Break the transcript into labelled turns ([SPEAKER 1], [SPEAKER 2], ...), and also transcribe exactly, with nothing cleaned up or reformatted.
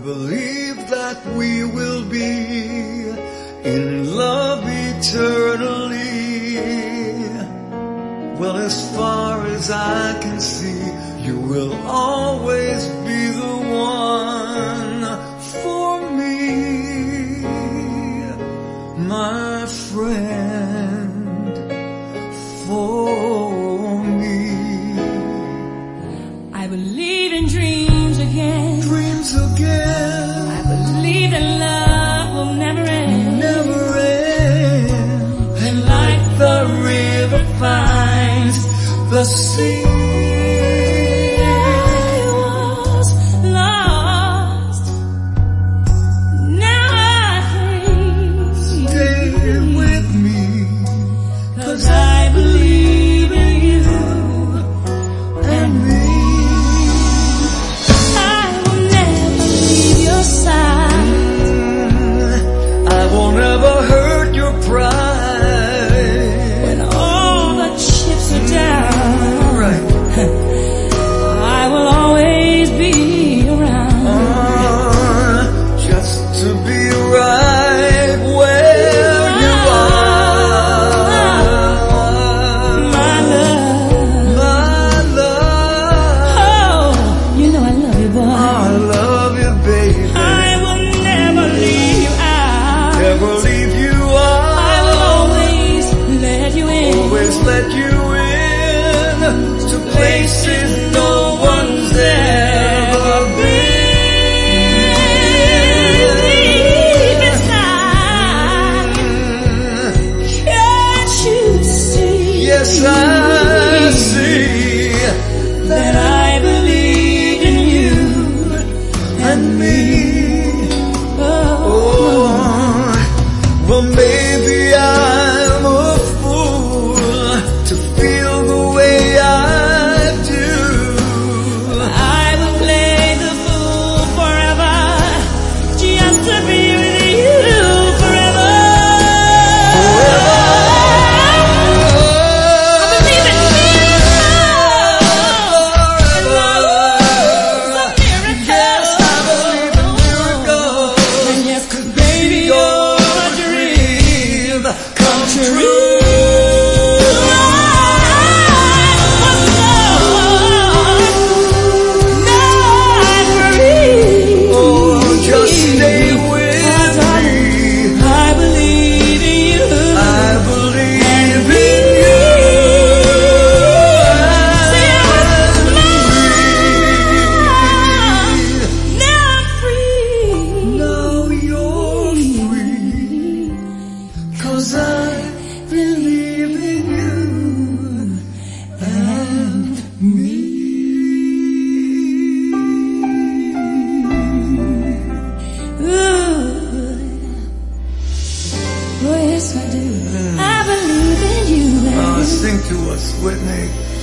[SPEAKER 1] believe that we will be in love eternally. Well, as far as I can see, you will always be the one for me, my friend, for me.
[SPEAKER 2] I believe in dreams again.
[SPEAKER 1] Dreams again.
[SPEAKER 2] I believe that love will never end.
[SPEAKER 1] Never end.
[SPEAKER 2] And like the river finds the sea, I was lost, now I'm free.
[SPEAKER 1] Stay with me,
[SPEAKER 2] 'cause I believe in you and me. I will never leave your side.
[SPEAKER 1] I will never hurt your pride.
[SPEAKER 2] When all the chips are down,
[SPEAKER 1] Right.
[SPEAKER 2] I will always be around.
[SPEAKER 1] Uh, just to be right where you are.
[SPEAKER 2] My love,
[SPEAKER 1] My love.
[SPEAKER 2] oh, you know I love you, boy.
[SPEAKER 1] I love you, baby.
[SPEAKER 2] I will never leave you out.
[SPEAKER 1] Never leave you
[SPEAKER 2] I will
[SPEAKER 1] out.
[SPEAKER 2] always let you in.
[SPEAKER 1] Always let you in to places no one's ever been.
[SPEAKER 2] Deep inside, can't you see?
[SPEAKER 1] Yes, I see
[SPEAKER 2] that I believe in you
[SPEAKER 1] and me.
[SPEAKER 2] Oh,
[SPEAKER 1] Oh, well, maybe I'm a fool to feel the way I do.
[SPEAKER 2] I will play the fool forever, just to be with you forever. I believe in miracles.
[SPEAKER 1] Yes, I believe in miracles.
[SPEAKER 2] And yes, baby,
[SPEAKER 1] Your
[SPEAKER 2] you're a dream
[SPEAKER 1] dream come true. Oh, just stay with me.
[SPEAKER 2] I believe in you.
[SPEAKER 1] I believe in you.
[SPEAKER 2] Now I'm free.
[SPEAKER 1] Now you're free, 'cause I believe in you and me.
[SPEAKER 2] Ooh. Oh, yes, I do. I believe in you.
[SPEAKER 1] Uh, sing to us, Whitney.